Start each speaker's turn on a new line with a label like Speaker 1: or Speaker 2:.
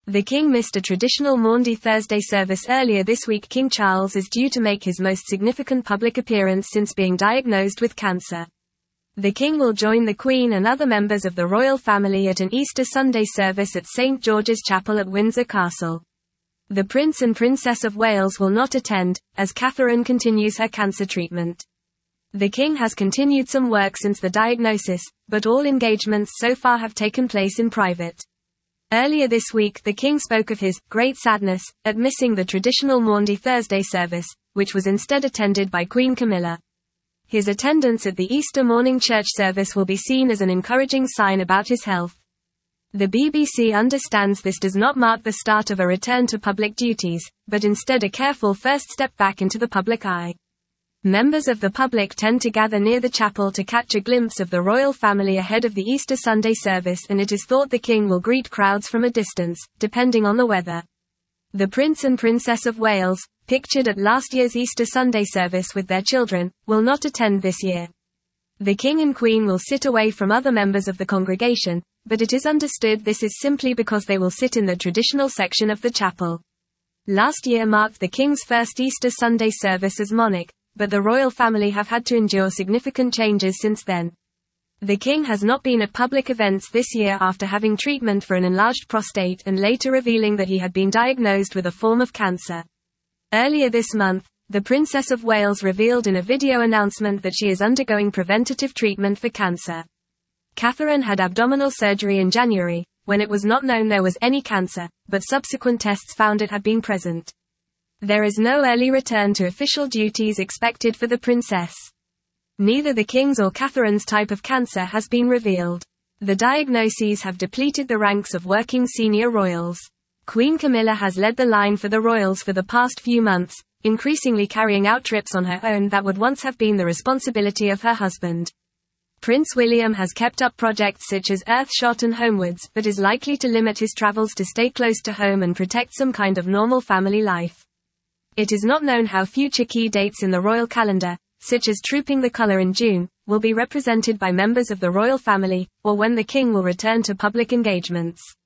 Speaker 1: The King missed a traditional Maundy Thursday service earlier this week. King Charles is due to make his most significant public appearance since being diagnosed with cancer. The King will join the Queen and other members of the royal family at an Easter Sunday service at St. George's Chapel at Windsor Castle. The Prince and Princess of Wales will not attend, as Catherine continues her cancer treatment. The King has continued some work since the diagnosis, but all engagements so far have taken place in private. Earlier this week the King spoke of his great sadness at missing the traditional Maundy Thursday service, which was instead attended by Queen Camilla. His attendance at the Easter morning church service will be seen as an encouraging sign about his health. The BBC understands this does not mark the start of a return to public duties, but instead a careful first step back into the public eye. Members of the public tend to gather near the chapel to catch a glimpse of the royal family ahead of the Easter Sunday service, and it is thought the King will greet crowds from a distance, depending on the weather. The Prince and Princess of Wales, pictured at last year's Easter Sunday service with their children, will not attend this year. The King and Queen will sit away from other members of the congregation, but it is understood this is simply because they will sit in the traditional section of the chapel. Last year marked the King's first Easter Sunday service as monarch, but the royal family have had to endure significant changes since then. The King has not been at public events this year after having treatment for an enlarged prostate and later revealing that he had been diagnosed with a form of cancer. Earlier this month, the Princess of Wales revealed in a video announcement that she is undergoing preventative treatment for cancer. Catherine had abdominal surgery in January, when it was not known there was any cancer, but subsequent tests found it had been present. There is no early return to official duties expected for the princess. Neither the King's or Catherine's type of cancer has been revealed. The diagnoses have depleted the ranks of working senior royals. Queen Camilla has led the line for the royals for the past few months, increasingly carrying out trips on her own that would once have been the responsibility of her husband. Prince William has kept up projects such as Earthshot and Homewards, but is likely to limit his travels to stay close to home and protect some kind of normal family life. It is not known how future key dates in the royal calendar, such as Trooping the Colour in June, will be represented by members of the royal family, or when the King will return to public engagements.